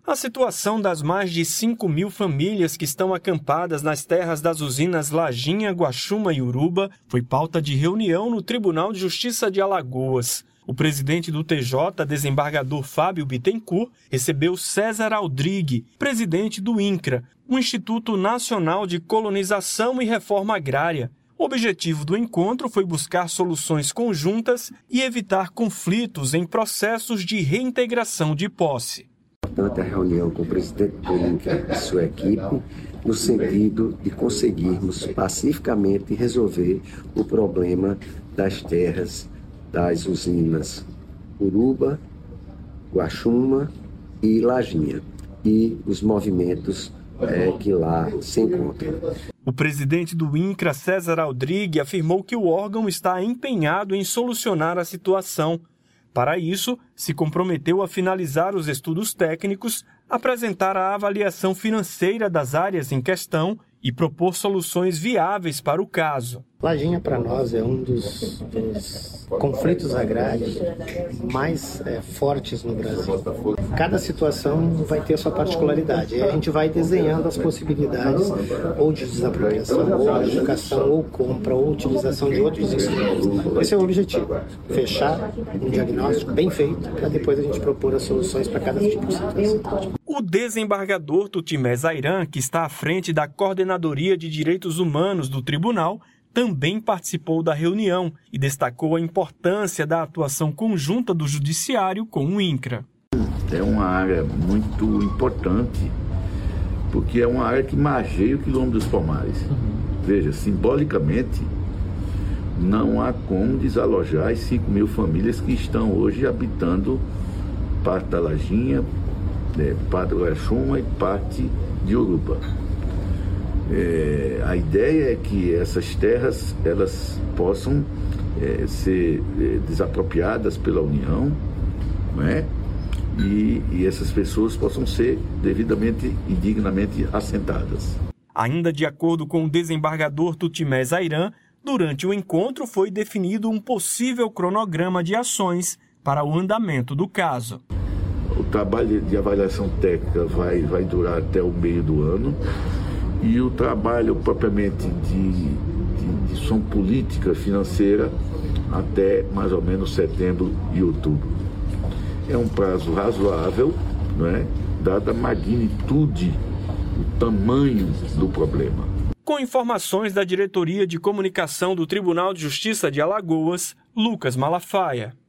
A situação das mais de 5.000 famílias que estão acampadas nas terras das usinas Lajinha, Guaxuma e Uruba foi pauta de reunião no Tribunal de Justiça de Alagoas. O presidente do TJ, desembargador Fábio Bittencourt, recebeu César Aldrigue, presidente do INCRA, o Instituto Nacional de Colonização e Reforma Agrária. O objetivo do encontro foi buscar soluções conjuntas e evitar conflitos em processos de reintegração de posse. Importante a reunião com o presidente do INCRA e sua equipe, no sentido de conseguirmos pacificamente resolver o problema das terras das usinas Uruba, Guaxuma e Lajinha, e os movimentos que lá se encontram. O presidente do INCRA, César Aldrigue, afirmou que o órgão está empenhado em solucionar a situação. Para isso, se comprometeu a finalizar os estudos técnicos, apresentar a avaliação financeira das áreas em questão e propor soluções viáveis para o caso. Lajinha, para nós, é um dos conflitos agrários mais fortes no Brasil. Cada situação vai ter a sua particularidade. E a gente vai desenhando as possibilidades ou de desapropriação, ou educação, ou compra, ou utilização de outros instrumentos. Esse é o objetivo, fechar um diagnóstico bem feito para depois a gente propor as soluções para cada tipo de situação. O desembargador Tutimé Zairan, que está à frente da Coordenadoria de Direitos Humanos do Tribunal, também participou da reunião e destacou a importância da atuação conjunta do Judiciário com o INCRA. É uma área muito importante, porque é uma área que margeia o quilômetro dos Palmares. Veja, simbolicamente, não há como desalojar as 5.000 famílias que estão hoje habitando parte da Lajinha, parte do Guaxuma e parte de Uruba. A ideia é que essas terras elas possam ser desapropriadas pela União, não é? E essas pessoas possam ser devidamente e dignamente assentadas. Ainda de acordo com o desembargador Tutimé Zairan, durante o encontro foi definido um possível cronograma de ações para o andamento do caso. O trabalho de avaliação técnica vai durar até o meio do ano e o trabalho propriamente de ação política financeira até mais ou menos setembro e outubro. É um prazo razoável, não é? Dada a magnitude, o tamanho do problema. Com informações da Diretoria de Comunicação do Tribunal de Justiça de Alagoas, Lucas Malafaia.